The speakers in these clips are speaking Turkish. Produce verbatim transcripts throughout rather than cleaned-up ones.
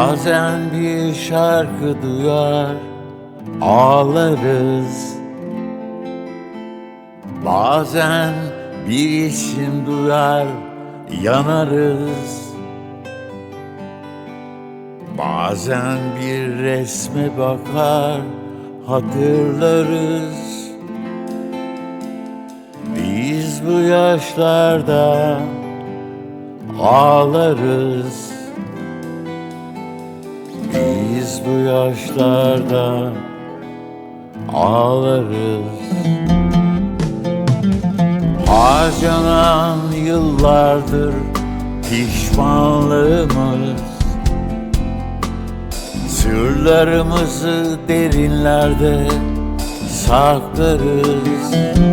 Bazen bir şarkı duyar, ağlarız. Bazen bir isim duyar, yanarız. Bazen bir resme bakar, hatırlarız. Biz bu yaşlarda ağlarız. Biz bu yaşlarda ağlarız. Harcanan yıllardır pişmanlığımız, sırlarımızı derinlerde saklarız.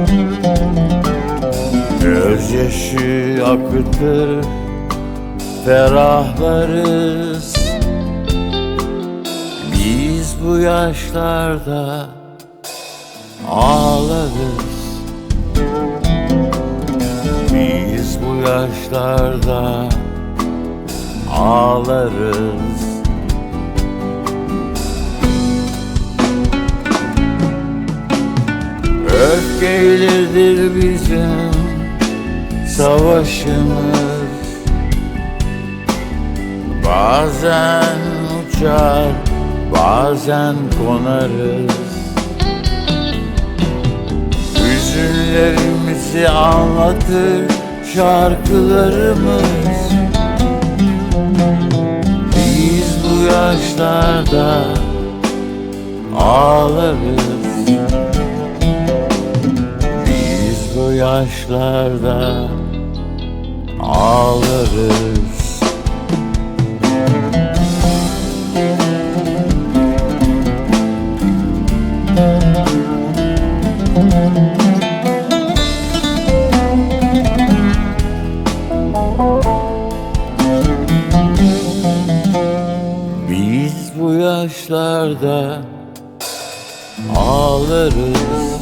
Gözyaşı akıtır, ferahlarız. Biz bu yaşlarda ağlarız. Biz bu yaşlarda ağlarız. Öfkeyledir bizim savaşımız. Bazen uçar, bazen konarız. Hüzünlerimizi anlatır şarkılarımız. Biz bu yaşlarda ağlarız. Biz bu yaşlarda ağlarız. Biz bu yaşlarda ağlarız.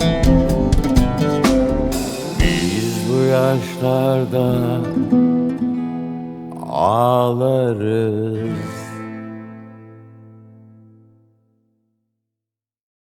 Biz bu yaşlarda ağlarız.